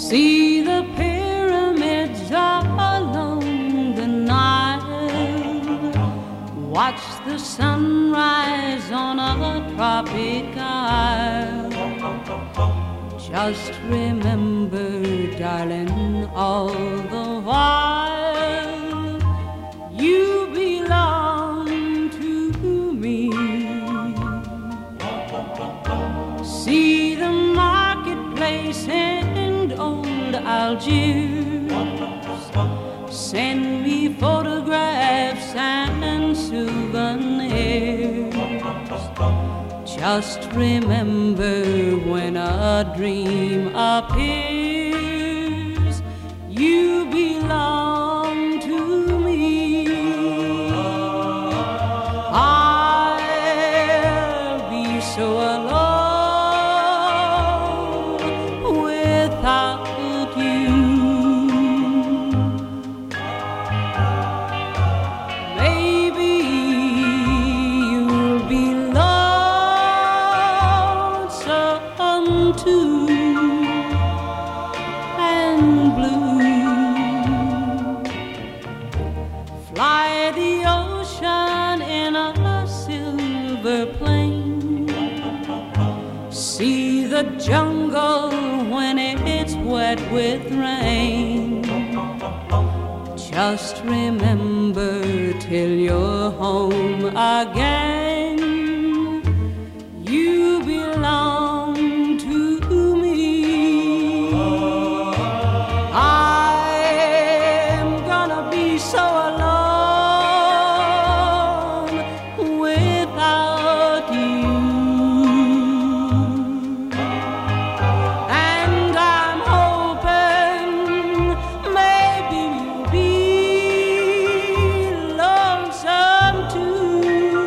See the pyramids along the Nile, watch the sunrise on a tropic isle. Just remember, darling, all the while you belong to me. See the marketplace and old Algiers, send me photographs and souvenirs. Just remember, when a dream appears, you belong to me. I'll be so alone without you. Maybe you'll be lonesome too, and blue. Fly the ocean in a silver plane, see the jungle when it's wet with rain. Just remember, till you're home again, you belong to me. I'm gonna be so alone without you. And I'm hoping maybe you'll be lonesome too,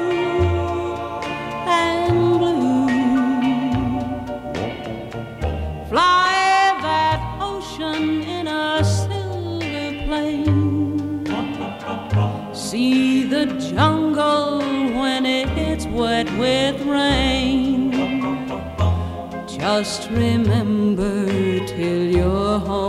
and blue. Fly that ocean in a silver plane, see the jungle when it's wet with rain. Just remember, till you're home